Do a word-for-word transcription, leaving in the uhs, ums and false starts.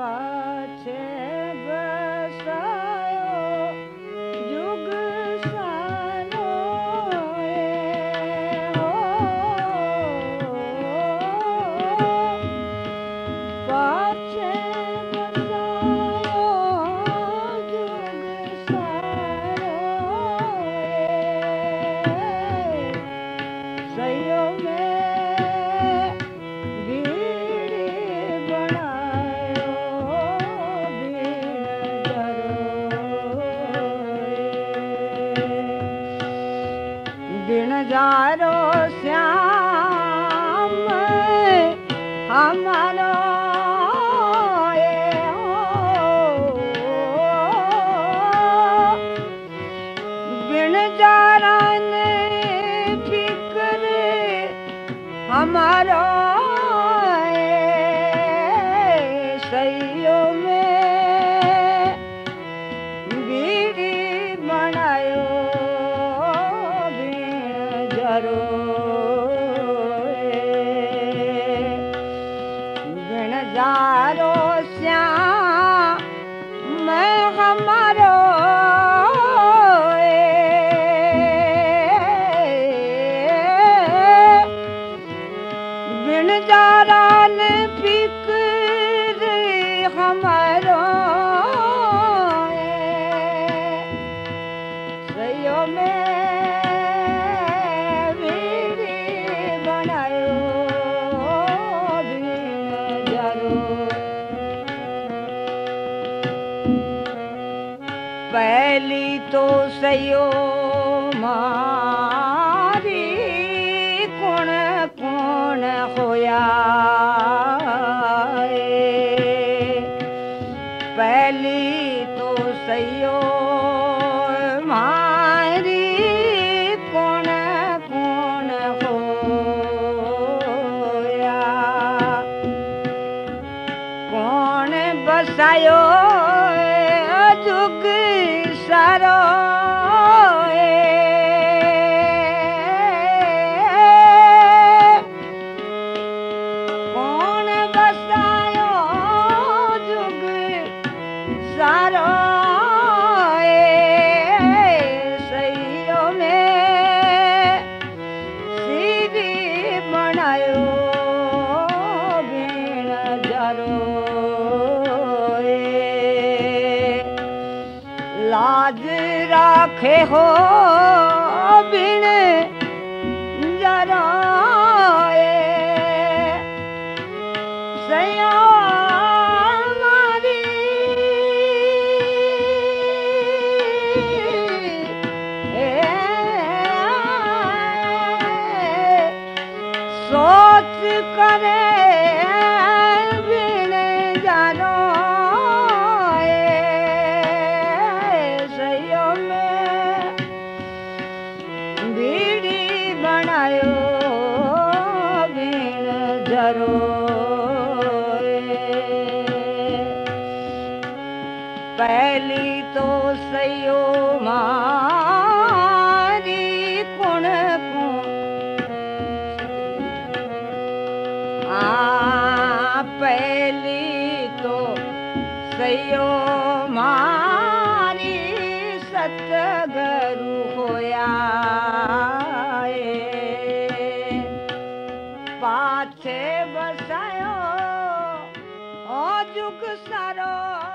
पाछे बसायो जुग सारो हो पाछे बसायो जुग सारो सयो में बिनजारो श्याम हमारो ये हो बिनजारा ने फिक्र हमारो सैयो में बीड़ी बनायो बिनजारो श्याम मैं हमारो बिनजारा ने फिक्र हमारो सयो में पहली तो सयो मारी कौन कौन होया पहली तो सयो मारी कौन कौन होया कौन बसायो जुग सारो कौन बसायो जुग सारो सैयो में सीधी बनायो बिन जरो लाज राखे हो बिन जरा सया मारी सोच करे बिन जानो बीड़ी बनायो बिन जरो पहली तो सयो मारी कुण आ पहली तो सयो मारी सतगुरु होया पाछे बसायो ओ जुग सारो।